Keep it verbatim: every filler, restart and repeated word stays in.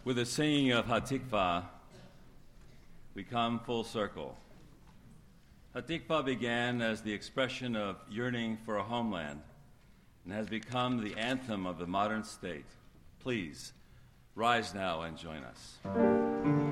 With the singing of Hatikvah, we come full circle. Hatikvah began as the expression of yearning for a homeland and has become the anthem of the modern state. Please, rise now and join us.